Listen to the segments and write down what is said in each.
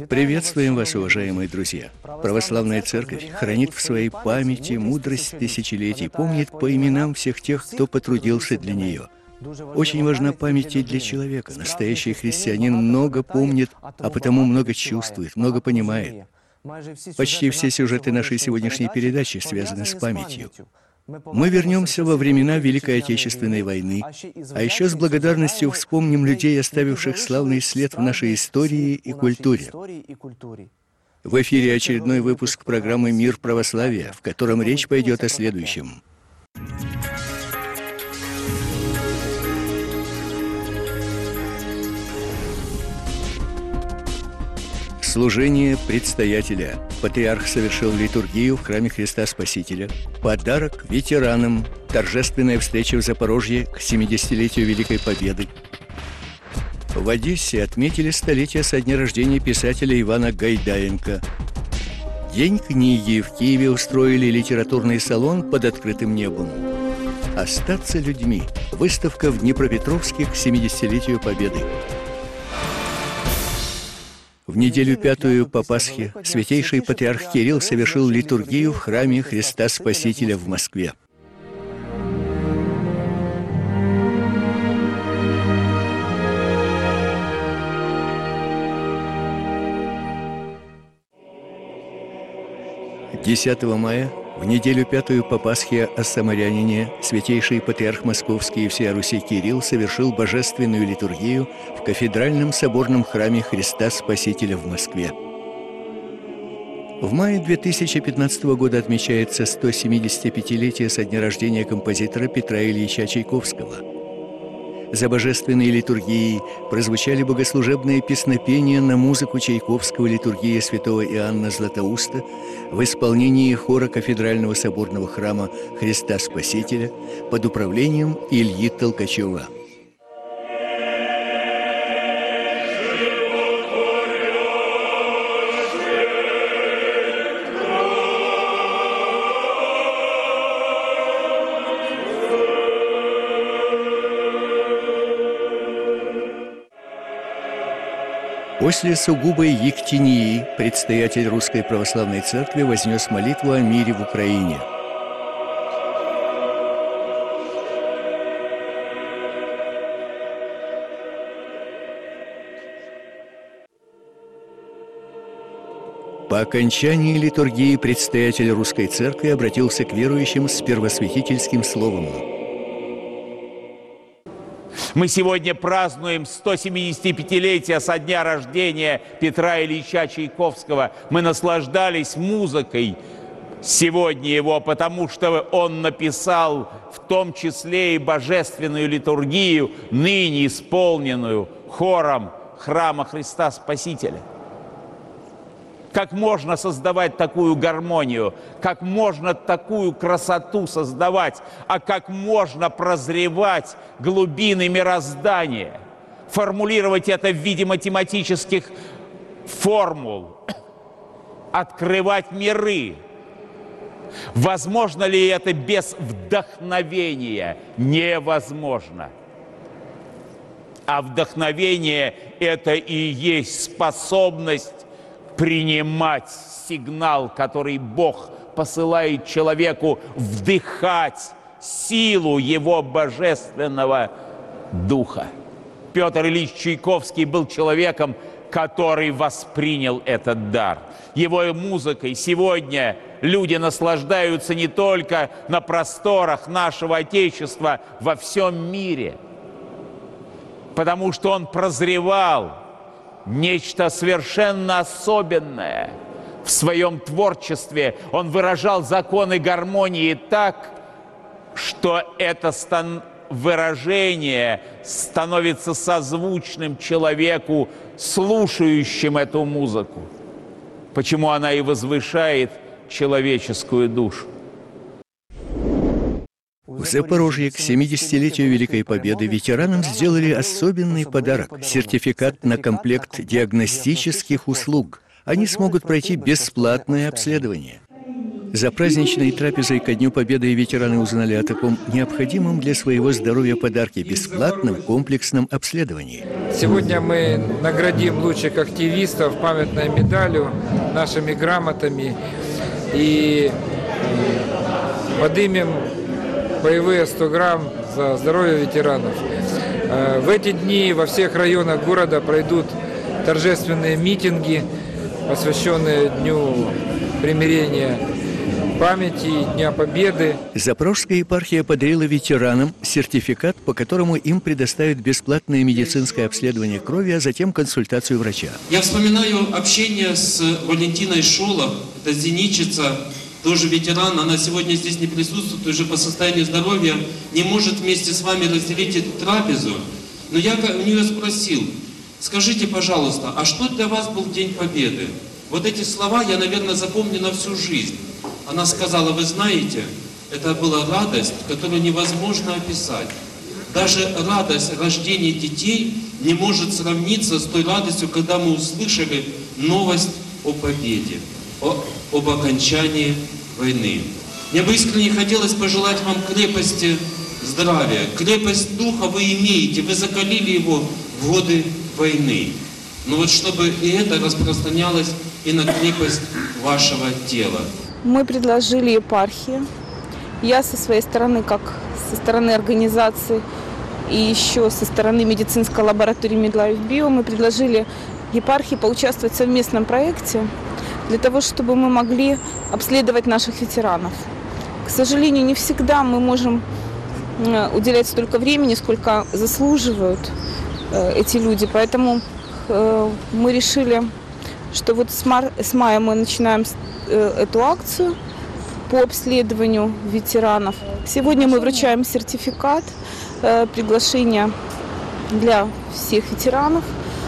Приветствуем вас, уважаемые друзья! Православная Церковь хранит в своей памяти мудрость тысячелетий, помнит по именам всех тех, кто потрудился для нее. Очень важна память и для человека. Настоящий христианин много помнит, а потому много чувствует, много понимает. Почти все сюжеты нашей сегодняшней передачи связаны с памятью. Мы вернемся во времена Великой Отечественной войны, а еще с благодарностью вспомним людей, оставивших славный след в нашей истории и культуре. В эфире очередной выпуск программы «Мир православия», в котором речь пойдет о следующем. Служение предстоятеля. Патриарх совершил литургию в храме Христа Спасителя. Подарок ветеранам. Торжественная встреча в Запорожье к 70-летию Великой Победы. В Одессе отметили столетие со дня рождения писателя Ивана Гайдаенко. День книги. В Киеве устроили литературный салон под открытым небом. Остаться людьми. Выставка в Днепропетровске к 70-летию Победы. В неделю пятую по Пасхе святейший патриарх Кирилл совершил литургию в храме Христа Спасителя в Москве. «10 мая, в неделю пятую по Пасхе о Самарянине, святейший патриарх Московский и всея Руси Кирилл совершил божественную литургию в кафедральном соборном храме Христа Спасителя в Москве. В мае 2015 года отмечается 175-летие со дня рождения композитора Петра Ильича Чайковского. За божественной литургией прозвучали богослужебные песнопения на музыку Чайковского «Литургия святого Иоанна Златоуста» в исполнении хора кафедрального соборного храма Христа Спасителя под управлением Ильи Толкачева. После сугубой ектении предстоятель Русской Православной Церкви вознес молитву о мире в Украине. По окончании литургии предстоятель Русской Церкви обратился к верующим с первосвятительским словом. Мы сегодня празднуем 175-летие со дня рождения Петра Ильича Чайковского. Мы наслаждались музыкой сегодня его, потому что он написал в том числе и божественную литургию, ныне исполненную хором храма Христа Спасителя. Как можно создавать такую гармонию, как можно такую красоту создавать, а как можно прозревать глубины мироздания, формулировать это в виде математических формул, открывать миры. Возможно ли это без вдохновения? Невозможно. А вдохновение – это и есть способность принимать сигнал, который Бог посылает человеку, вдыхать силу Его Божественного Духа. Петр Ильич Чайковский был человеком, который воспринял этот дар. Его музыкой сегодня люди наслаждаются не только на просторах нашего Отечества, во всем мире, потому что он прозревал нечто совершенно особенное в своем творчестве. Он выражал законы гармонии так, что это выражение становится созвучным человеку, слушающим эту музыку. Почему она и возвышает человеческую душу. В Запорожье к 70-летию Великой Победы ветеранам сделали особенный подарок – сертификат на комплект диагностических услуг. Они смогут пройти бесплатное обследование. За праздничной трапезой ко Дню Победы ветераны узнали о таком необходимом для своего здоровья подарке – бесплатном комплексном обследовании. Сегодня мы наградим лучших активистов памятной медалью, нашими грамотами и поднимем боевые 100 грамм за здоровье ветеранов. В эти дни во всех районах города пройдут торжественные митинги, посвященные Дню примирения памяти, Дня Победы. Запорожская епархия подарила ветеранам сертификат, по которому им предоставят бесплатное медицинское обследование крови, а затем консультацию врача. Я вспоминаю общение с Валентиной Шолох, это зенитчица, тоже ветеран, она сегодня здесь не присутствует, уже по состоянию здоровья не может вместе с вами разделить эту трапезу. Но я у нее спросил: скажите, пожалуйста, а что для вас был День Победы? Вот эти слова я, наверное, запомню на всю жизнь. Она сказала: вы знаете, это была радость, которую невозможно описать. Даже радость рождения детей не может сравниться с той радостью, когда мы услышали новость о победе, об окончании войны. Мне бы искренне хотелось пожелать вам крепости здравия. Крепость духа вы имеете, вы закалили его в годы войны. Но вот чтобы и это распространялось и на крепость вашего тела. Мы предложили епархии. Я со своей стороны, как со стороны организации и еще со стороны медицинской лаборатории Midlife Bio, мы предложили епархии поучаствовать в совместном проекте для того, чтобы мы могли обследовать наших ветеранов. К сожалению, не всегда мы можем уделять столько времени, сколько заслуживают эти люди. Поэтому мы решили, что вот с мая мы начинаем эту акцию по обследованию ветеранов. Сегодня мы вручаем сертификат, приглашение для всех ветеранов.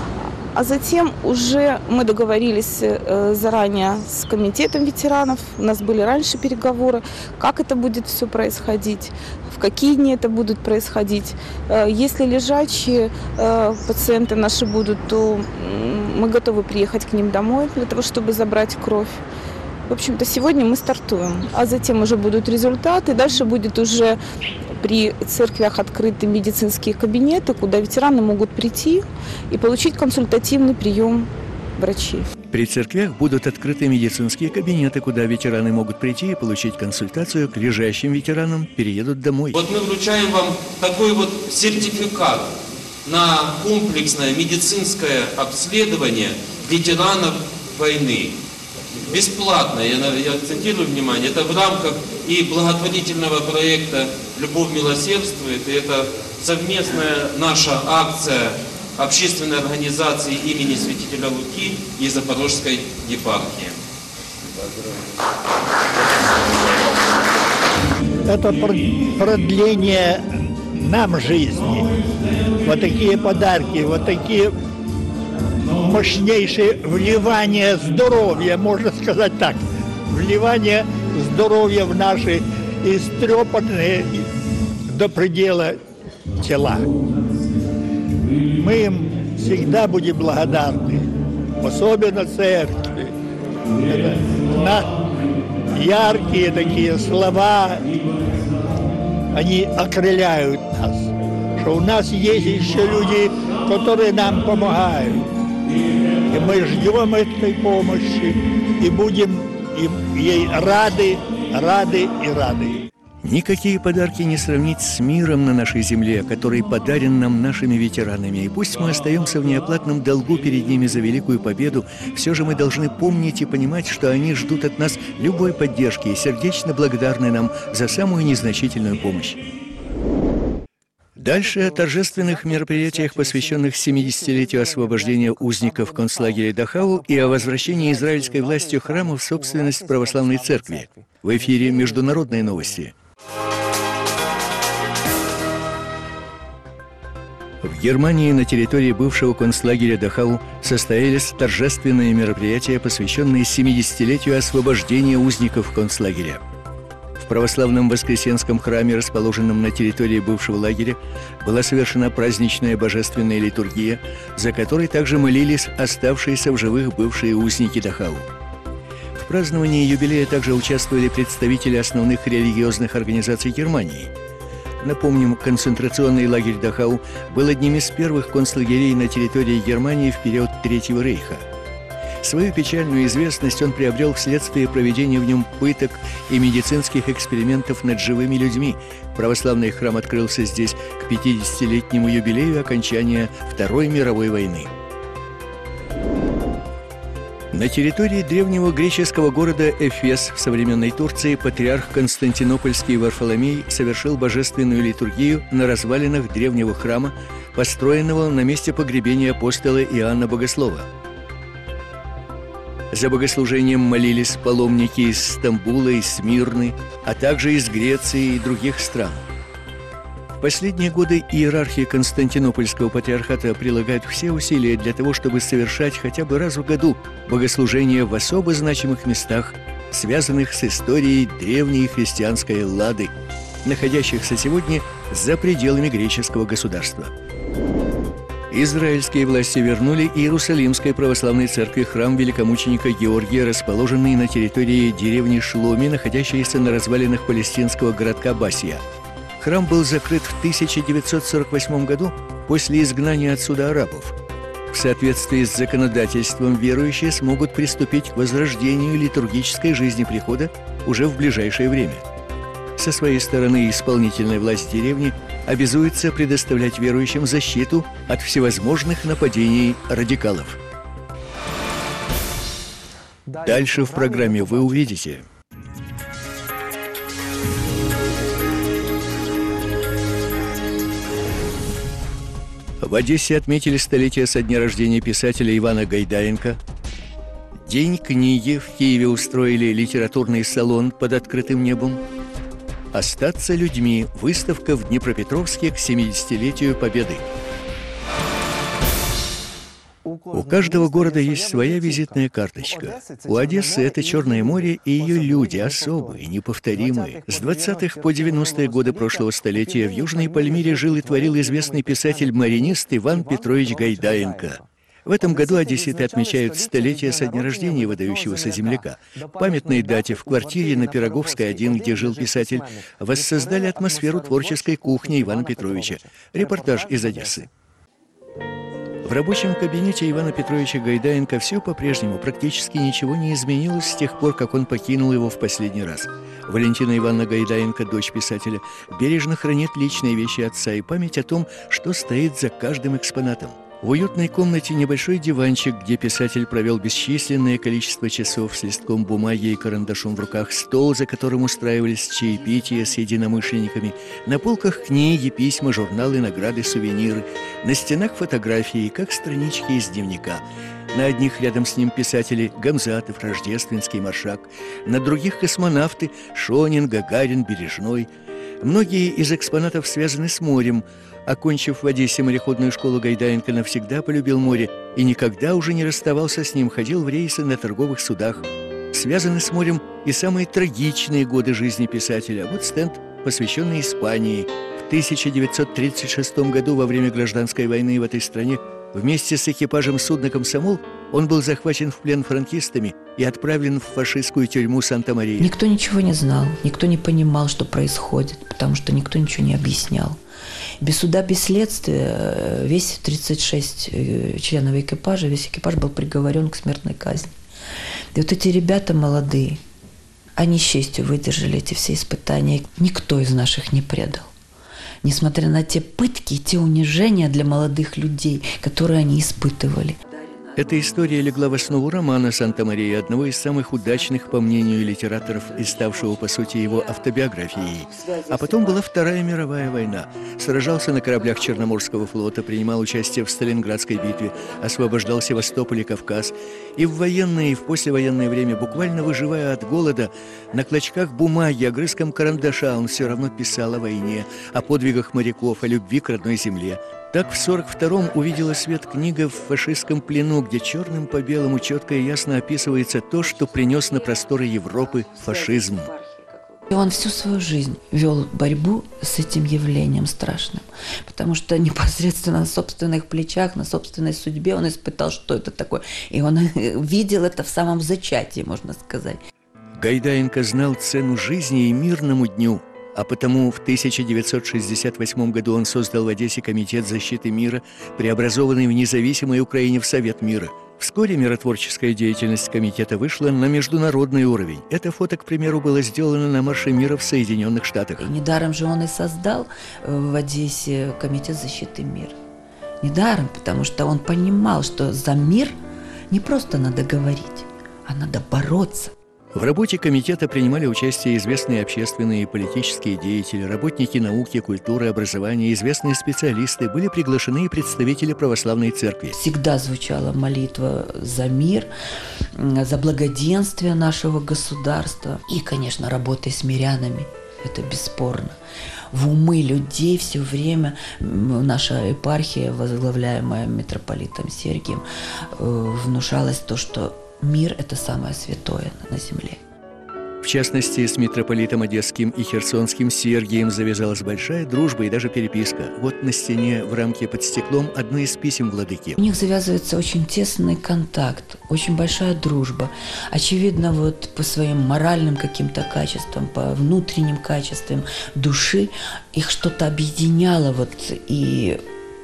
А затем уже мы договорились заранее с комитетом ветеранов. У нас были раньше переговоры, как это будет все происходить, в какие дни это будет происходить. Если лежачие пациенты наши будут, то мы готовы приехать к ним домой для того, чтобы забрать кровь. В общем-то, сегодня мы стартуем, а затем уже будут результаты. Дальше будет уже при церквях открыты медицинские кабинеты, куда ветераны могут прийти и получить консультативный прием врачей. При церквях будут открыты медицинские кабинеты, куда ветераны могут прийти и получить консультацию. К лежащим ветеранам переедут домой. Вот мы вручаем вам такой вот сертификат на комплексное медицинское обследование ветеранов войны. Бесплатно, я акцентирую внимание, это в рамках и благотворительного проекта «Любовь милосердствует», и это совместная наша акция общественной организации имени святителя Луки и Запорожской епархии. Это продление нам жизни. Вот такие подарки, вот такие мощнейшее вливание здоровья, можно сказать так, вливание здоровья в наши истрепанные до предела тела. Мы им всегда будем благодарны, особенно церкви. Это яркие такие слова, они окрыляют нас, что у нас есть еще люди, которые нам помогают. И мы ждем этой помощи и будем ей рады. Никакие подарки не сравнить с миром на нашей земле, который подарен нам нашими ветеранами. И пусть мы остаемся в неоплатном долгу перед ними за великую победу, все же мы должны помнить и понимать, что они ждут от нас любой поддержки и сердечно благодарны нам за самую незначительную помощь. Дальше о торжественных мероприятиях, посвященных 70-летию освобождения узников концлагеря Дахау и о возвращении израильской властью храма в собственность православной церкви. В эфире «Международные новости». В Германии на территории бывшего концлагеря Дахау состоялись торжественные мероприятия, посвященные 70-летию освобождения узников концлагеря. В православном Воскресенском храме, расположенном на территории бывшего лагеря, была совершена праздничная божественная литургия, за которой также молились оставшиеся в живых бывшие узники Дахау. В праздновании юбилея также участвовали представители основных религиозных организаций Германии. Напомним, концентрационный лагерь Дахау был одним из первых концлагерей на территории Германии в период Третьего рейха. Свою печальную известность он приобрел вследствие проведения в нем пыток и медицинских экспериментов над живыми людьми. Православный храм открылся здесь к 50-летнему юбилею окончания Второй мировой войны. На территории древнего греческого города Эфес в современной Турции патриарх Константинопольский Варфоломей совершил божественную литургию на развалинах древнего храма, построенного на месте погребения апостола Иоанна Богослова. За богослужением молились паломники из Стамбула и Смирны, а также из Греции и других стран. В последние годы иерархи Константинопольского патриархата прилагают все усилия для того, чтобы совершать хотя бы раз в году богослужения в особо значимых местах, связанных с историей древней христианской Эллады, находящихся сегодня за пределами греческого государства. Израильские власти вернули Иерусалимской православной церкви храм великомученика Георгия, расположенный на территории деревни Шломи, находящейся на развалинах палестинского городка Басия. Храм был закрыт в 1948 году после изгнания отсюда арабов. В соответствии с законодательством верующие смогут приступить к возрождению литургической жизни прихода уже в ближайшее время. Со своей стороны исполнительная власть деревни обязуется предоставлять верующим защиту от всевозможных нападений радикалов. Дальше в программе вы увидите. В Одессе отметили столетие со дня рождения писателя Ивана Гайдаенко. День книги. В Киеве устроили литературный салон под открытым небом. «Остаться людьми» – выставка в Днепропетровске к 70-летию Победы. У каждого города есть своя визитная карточка. У Одессы это Черное море и ее люди, особые, неповторимые. С 20-х по 90-е годы прошлого столетия в Южной Пальмире жил и творил известный писатель-маринист Иван Петрович Гайдаенко. В этом году одесситы отмечают столетие со дня рождения выдающегося земляка. В памятной дате в квартире на Пироговской 1, где жил писатель, воссоздали атмосферу творческой кухни Ивана Петровича. Репортаж из Одессы. В рабочем кабинете Ивана Петровича Гайдаенко все по-прежнему, практически ничего не изменилось с тех пор, как он покинул его в последний раз. Валентина Ивановна Гайдаенко, дочь писателя, бережно хранит личные вещи отца и память о том, что стоит за каждым экспонатом. В уютной комнате небольшой диванчик, где писатель провел бесчисленное количество часов с листком бумаги и карандашом в руках, стол, за которым устраивались чаепития с единомышленниками, на полках книги, письма, журналы, награды, сувениры, на стенах фотографии, как странички из дневника. На одних рядом с ним писатели Гамзатов, Рождественский, Маршак, на других космонавты Шонин, Гагарин, Бережной. Многие из экспонатов связаны с морем. Окончив в Одессе мореходную школу, Гайдаенко навсегда полюбил море и никогда уже не расставался с ним, ходил в рейсы на торговых судах. Связаны с морем и самые трагичные годы жизни писателя. Вот стенд, посвященный Испании. В 1936 году, во время гражданской войны в этой стране, вместе с экипажем судна «Комсомол» он был захвачен в плен франкистами и отправлен в фашистскую тюрьму Санта-Мария. Никто ничего не знал, никто не понимал, что происходит, потому что никто ничего не объяснял. Без суда, без следствия весь 36 членов экипажа, весь экипаж был приговорен к смертной казни. И вот эти ребята молодые, они с честью выдержали эти все испытания. Никто из наших не предал. Несмотря на те пытки и те унижения для молодых людей, которые они испытывали. Эта история легла в основу романа «Санта-Мария», одного из самых удачных, по мнению литераторов, и ставшего, по сути, его автобиографией. А потом была Вторая мировая война. Сражался на кораблях Черноморского флота, принимал участие в Сталинградской битве, освобождал Севастополь и Кавказ. И в военное, и в послевоенное время, буквально выживая от голода, на клочках бумаги, огрызком карандаша он все равно писал о войне, о подвигах моряков, о любви к родной земле. Так в 1942-м увидела свет книга «В фашистском плену», где черным по белому четко и ясно описывается то, что принес на просторы Европы фашизм. И он всю свою жизнь вел борьбу с этим явлением страшным, потому что непосредственно на собственных плечах, на собственной судьбе он испытал, что это такое. И он видел это в самом зачатии, можно сказать. Гайдаенко знал цену жизни и мирному дню, а потому в 1968 году он создал в Одессе Комитет защиты мира, преобразованный в независимой Украине в Совет мира. Вскоре миротворческая деятельность комитета вышла на международный уровень. Это фото, к примеру, было сделано на Марше мира в Соединенных Штатах. И недаром же он и создал в Одессе Комитет защиты мира. Недаром, потому что он понимал, что за мир не просто надо говорить, а надо бороться. В работе комитета принимали участие известные общественные и политические деятели, работники науки, культуры, образования, известные специалисты, были приглашены и представители православной церкви. Всегда звучала молитва за мир, за благоденствие нашего государства и, конечно, работой с мирянами. Это бесспорно. В умы людей все время наша епархия, возглавляемая митрополитом Сергием, внушалось то, что мир – это самое святое на земле. В частности, с митрополитом Одесским и Херсонским Сергием завязалась большая дружба и даже переписка. Вот на стене в рамке под стеклом одно из писем владыки. У них завязывается очень тесный контакт, очень большая дружба. Очевидно, вот по своим моральным каким-то качествам, по внутренним качествам души их что-то объединяло, вот, и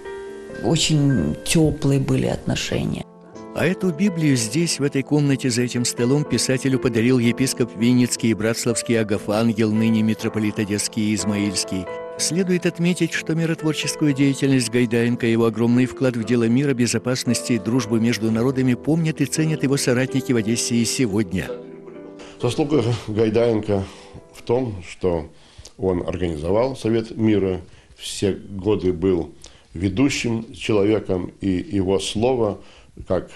очень теплые были отношения. А эту Библию здесь, в этой комнате, за этим столом, писателю подарил епископ Винницкий и Братславский Агафангел, ныне митрополит Одесский и Измаильский. Следует отметить, что миротворческую деятельность Гайдаенко и его огромный вклад в дело мира, безопасности и дружбы между народами помнят и ценят его соратники в Одессе и сегодня. Заслуга Гайдаенко в том, что он организовал Совет мира, все годы был ведущим человеком, и его слово как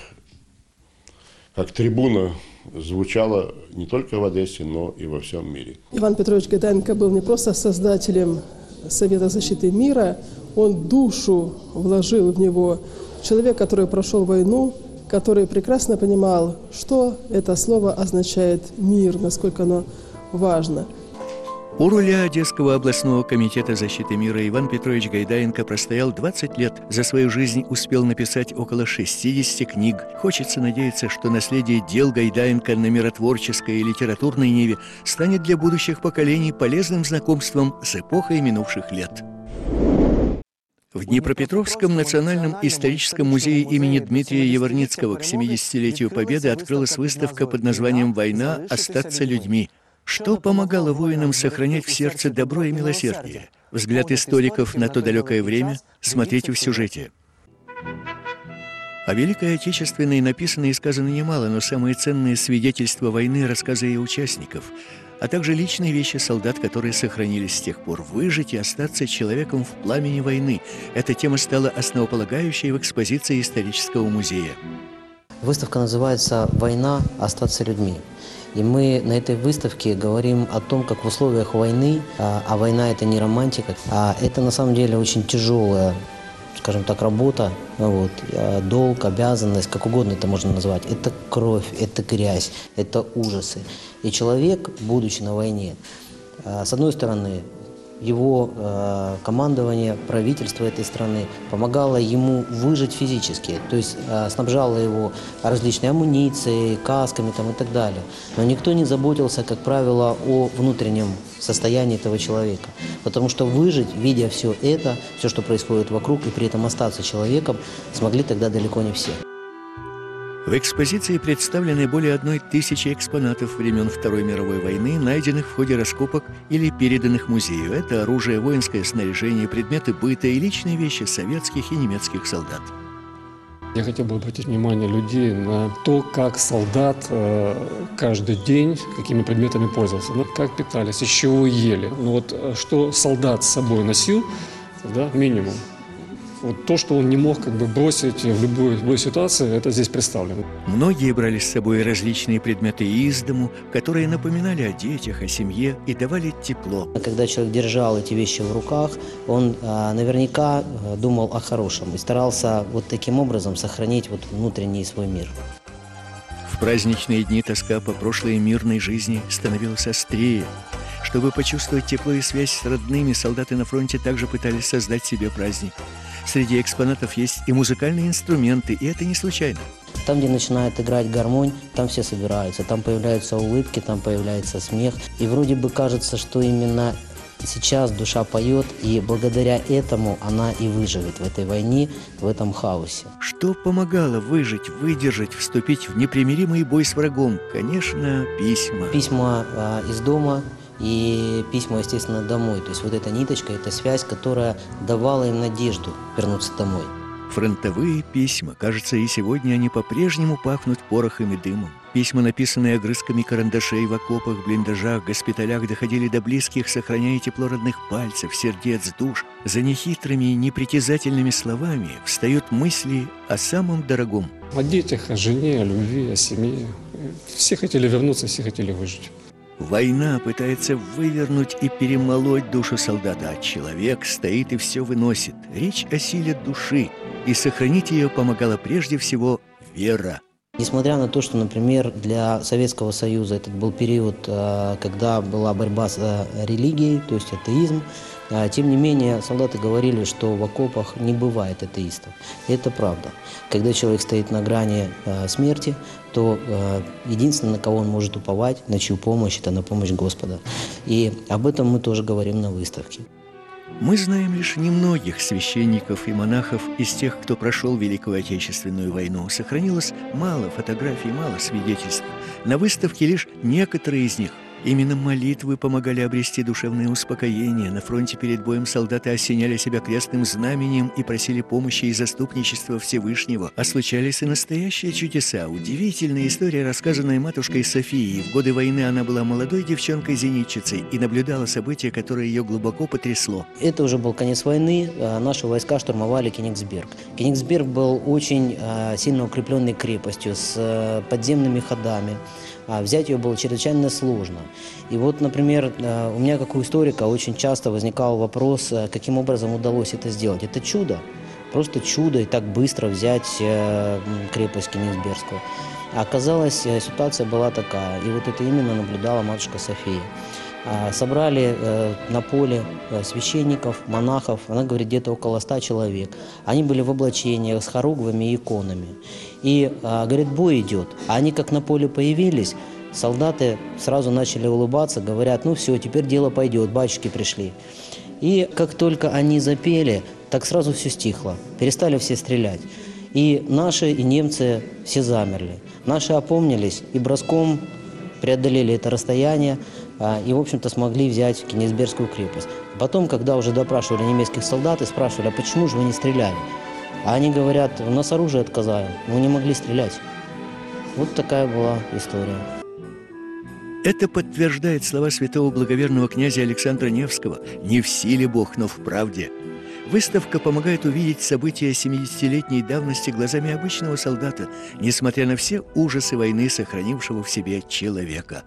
трибуна звучало не только в Одессе, но и во всем мире. Иван Петрович Гайдаенко был не просто создателем Совета защиты мира, он душу вложил в него. Человек, который прошел войну, который прекрасно понимал, что это слово означает мир, насколько оно важно. У руля Одесского областного комитета защиты мира Иван Петрович Гайдаенко простоял 20 лет. За свою жизнь успел написать около 60 книг. Хочется надеяться, что наследие дел Гайдаенко на миротворческой и литературной ниве станет для будущих поколений полезным знакомством с эпохой минувших лет. В Днепропетровском национальном историческом музее имени Дмитрия Яворницкого к 70-летию Победы открылась выставка под названием «Война. Остаться людьми». Что помогало воинам сохранять в сердце добро и милосердие? Взгляд историков на то далекое время смотрите в сюжете. О Великой Отечественной написано и сказано немало, но самые ценные свидетельства войны – рассказы ее участников, а также личные вещи солдат, которые сохранились с тех пор. Выжить и остаться человеком в пламени войны – эта тема стала основополагающей в экспозиции исторического музея. Выставка называется «Война. Остаться людьми». И мы на этой выставке говорим о том, как в условиях войны, а война – это не романтика, а это на самом деле очень тяжелая, скажем так, работа, вот, долг, обязанность, как угодно это можно назвать. Это кровь, это грязь, это ужасы. И человек, будучи на войне, с одной стороны, его командование, правительство этой страны помогало ему выжить физически, то есть снабжало его различной амуницией, касками там, и так далее. Но никто не заботился, как правило, о внутреннем состоянии этого человека. Потому что выжить, видя все это, все, что происходит вокруг, и при этом остаться человеком, смогли тогда далеко не все. В экспозиции представлены более 1000 экспонатов времен Второй мировой войны, найденных в ходе раскопок или переданных музею. Это оружие, воинское снаряжение, предметы быта и личные вещи советских и немецких солдат. Я хотел бы обратить внимание людей на то, как солдат каждый день какими предметами пользовался, как питались, из чего ели. Что солдат с собой носил, да, минимум. Вот то, что он не мог бросить в любой ситуации, это здесь представлено. Многие брали с собой различные предметы из дому, которые напоминали о детях, о семье и давали тепло. Когда человек держал эти вещи в руках, он наверняка думал о хорошем и старался вот таким образом сохранить внутренний свой мир. В праздничные дни тоска по прошлой мирной жизни становилась острее. Чтобы почувствовать тепло и связь с родными, солдаты на фронте также пытались создать себе праздник. Среди экспонатов есть и музыкальные инструменты, и это не случайно. Там, где начинает играть гармонь, там все собираются, там появляются улыбки, там появляется смех. И вроде бы кажется, что именно сейчас душа поет, и благодаря этому она и выживет в этой войне, в этом хаосе. Что помогало выжить, выдержать, вступить в непримиримый бой с врагом? Конечно, письма. Письма из дома и письма, естественно, домой. То есть вот эта ниточка, эта связь, которая давала им надежду вернуться домой. Фронтовые письма. Кажется, и сегодня они по-прежнему пахнут порохом и дымом. Письма, написанные огрызками карандашей в окопах, блиндажах, госпиталях, доходили до близких, сохраняя тепло родных пальцев, сердец, душ. За нехитрыми и непритязательными словами встают мысли о самом дорогом. О детях, о жене, о любви, о семье. Все хотели вернуться, все хотели выжить. Война пытается вывернуть и перемолоть душу солдата, а человек стоит и все выносит. Речь о силе души, и сохранить ее помогала прежде всего вера. Несмотря на то, что, например, для Советского Союза этот был период, когда была борьба с религией, то есть атеизм, тем не менее солдаты говорили, что в окопах не бывает атеистов. И это правда. Когда человек стоит на грани смерти, то единственное, на кого он может уповать, на чью помощь, это на помощь Господа. И об этом мы тоже говорим на выставке. Мы знаем лишь немногих священников и монахов из тех, кто прошел Великую Отечественную войну. Сохранилось мало фотографий, мало свидетельств. На выставке лишь некоторые из них. Именно молитвы помогали обрести душевное успокоение. На фронте перед боем солдаты осеняли себя крестным знаменем и просили помощи и заступничества Всевышнего. А случались и настоящие чудеса. Удивительная история, рассказанная матушкой Софией. В годы войны она была молодой девчонкой-зенитчицей и наблюдала событие, которое ее глубоко потрясло. Это уже был конец войны. Наши войска штурмовали Кенигсберг. Кенигсберг был очень сильно укрепленной крепостью с подземными ходами. Взять ее было чрезвычайно сложно. И вот, например, у меня, как у историка, очень часто возникал вопрос, каким образом удалось это сделать. Это чудо, просто чудо, и так быстро взять крепость Кенигсбергскую. А оказалось, ситуация была такая, и вот это именно наблюдала матушка София. Собрали на поле священников, монахов, она говорит, где-то около 100 человек. Они были в облачениях с хоругвами и иконами. И, говорит, бой идет. А они как на поле появились, солдаты сразу начали улыбаться, говорят, ну все, теперь дело пойдет, батюшки пришли. И как только они запели, так сразу все стихло, перестали все стрелять. И наши, и немцы все замерли. Наши опомнились и броском преодолели это расстояние и, в общем-то, смогли взять Кенигсбергскую крепость. Потом, когда уже допрашивали немецких солдат и спрашивали, а почему же вы не стреляли? А они говорят, у нас оружие отказали, мы не могли стрелять. Вот такая была история. Это подтверждает слова святого благоверного князя Александра Невского: «Не в силе Бог, но в правде». Выставка помогает увидеть события 70-летней давности глазами обычного солдата, несмотря на все ужасы войны, сохранившего в себе человека.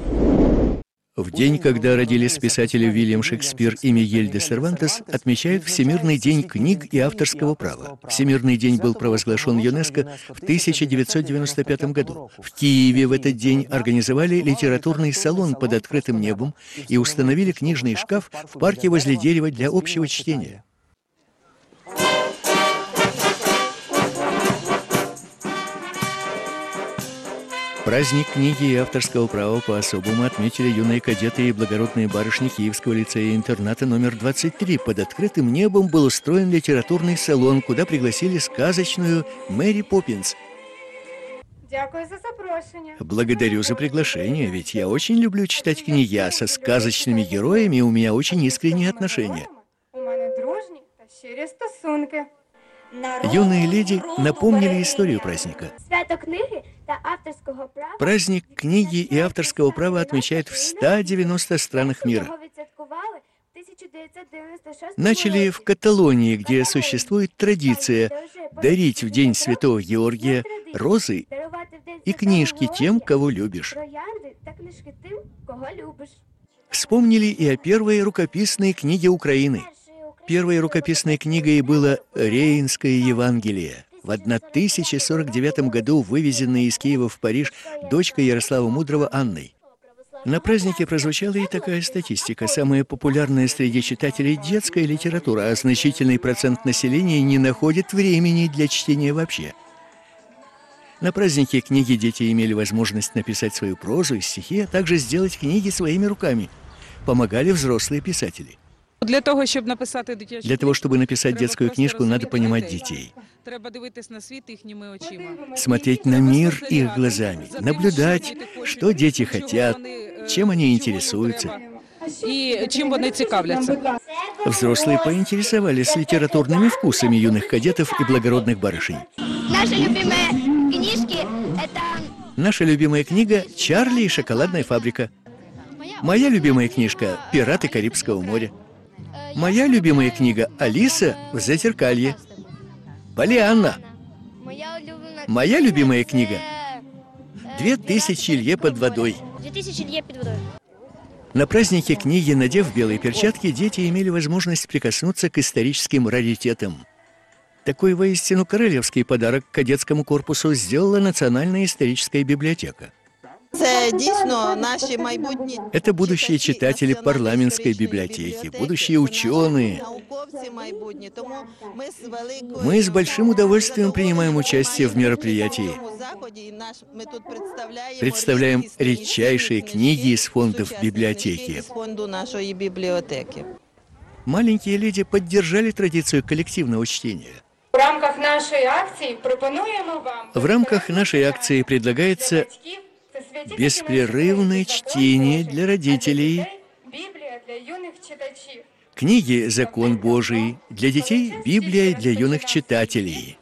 В день, когда родились писатели Уильям Шекспир и Мигель де Сервантес, отмечают Всемирный день книг и авторского права. Всемирный день был провозглашен ЮНЕСКО в 1995 году. В Киеве в этот день организовали литературный салон под открытым небом и установили книжный шкаф в парке возле дерева для общего чтения. Праздник книги и авторского права по-особому отметили юные кадеты и благородные барышни Киевского лицея-интерната номер 23. Под открытым небом был устроен литературный салон, куда пригласили сказочную Мэри Поппинс. Дякую за запрошение. Благодарю за приглашение, ведь я очень люблю читать книги, а со сказочными героями у меня очень искренние отношения. У мене дружні та щирі стосунки. Юные леди напомнили историю праздника. Свято книги та авторського права. Праздник книги и авторского права отмечают в 190 странах мира. Начали в Каталонии, где существует традиция дарить в День Святого Георгия розы и книжки тем, кого любишь. Вспомнили и о первой рукописной книге Украины. Первой рукописной книгой было Рейнское Евангелие. В 1049 году вывезенная из Киева в Париж дочка Ярослава Мудрого Анной. На празднике прозвучала и такая статистика. Самая популярная среди читателей детская литература, а значительный процент населения не находит времени для чтения вообще. На празднике книги дети имели возможность написать свою прозу и стихи, а также сделать книги своими руками. Помогали взрослые писатели. Для того, чтобы написать детскую книжку, надо понимать детей. Смотреть на мир их глазами, наблюдать, что дети хотят, чем они интересуются. И чем они цікавляться. Взрослые поинтересовались литературными вкусами юных кадетов и благородных барышень. Наша любимая книга «Чарли и шоколадная фабрика». Моя любимая книжка «Пираты Карибского моря». Моя любимая книга «Алиса в Зазеркалье». Полианна. Моя любимая книга «2000 лье под водой». 2000 лье под водой. На празднике книги, надев белые перчатки, дети имели возможность прикоснуться к историческим раритетам. Такой воистину королевский подарок кадетскому корпусу сделала Национальная историческая библиотека. Это будущие читатели парламентской библиотеки, будущие ученые. Мы с большим удовольствием принимаем участие в мероприятии. Представляем редчайшие книги из фондов библиотеки. Маленькие леди поддержали традицию коллективного чтения. В рамках нашей акции предлагается беспрерывное чтение для родителей. Книги «Закон Божий», для детей «Библия для юных читателей».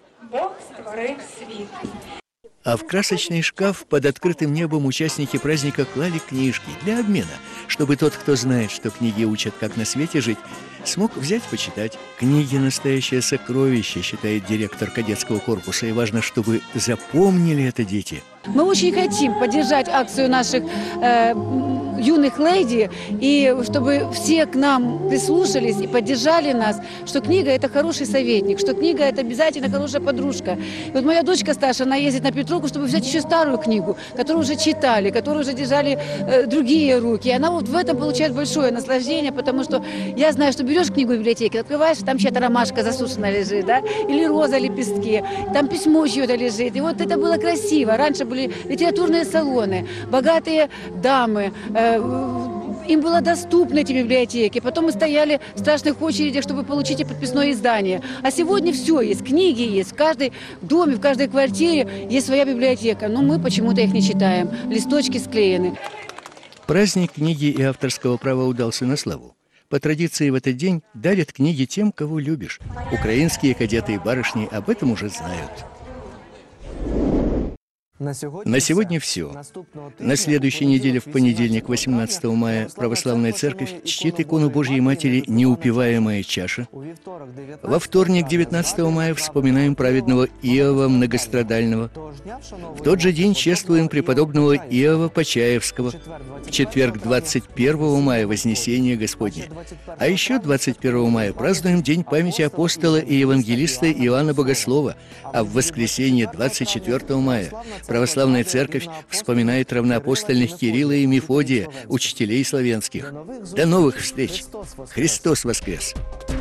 А в красочный шкаф под открытым небом участники праздника клали книжки для обмена, чтобы тот, кто знает, что книги учат, как на свете жить, смог взять почитать. Книги – настоящее сокровище, считает директор кадетского корпуса, и важно, чтобы запомнили это дети. Мы очень хотим поддержать акцию наших юных леди, и чтобы все к нам прислушались и поддержали нас, что книга – это хороший советник, что книга – это обязательно хорошая подружка. И вот моя дочка старшая, она ездит на Петровку, чтобы взять еще старую книгу, которую уже читали, которую уже держали другие руки. И она вот в этом получает большое наслаждение, потому что я знаю, что берешь книгу в библиотеке, открываешь, там чья-то ромашка засушенная лежит, да, или роза лепестки, там письмо чье-то лежит. И вот это было красиво. Раньше были литературные салоны, богатые дамы, им было доступны эти библиотеки. Потом мы стояли в страшных очередях, чтобы получить и подписное издание. А сегодня все есть, книги есть, в каждом доме, в каждой квартире есть своя библиотека. Но мы почему-то их не читаем, листочки склеены. Праздник книги и авторского права удался на славу. По традиции в этот день дарят книги тем, кого любишь. Украинские кадеты и барышни об этом уже знают. На сегодня все. На следующей неделе, в понедельник, 18 мая, Православная Церковь чтит икону Божьей Матери «Неупиваемая чаша». Во вторник, 19 мая, вспоминаем праведного Иова Многострадального. В тот же день чествуем преподобного Иова Почаевского. В четверг, 21 мая, Вознесение Господне. А еще 21 мая празднуем День памяти апостола и евангелиста Иоанна Богослова. А в воскресенье, 24 мая, Православная Церковь вспоминает равноапостольных Кирилла и Мефодия, учителей славянских. До новых встреч! Христос воскрес!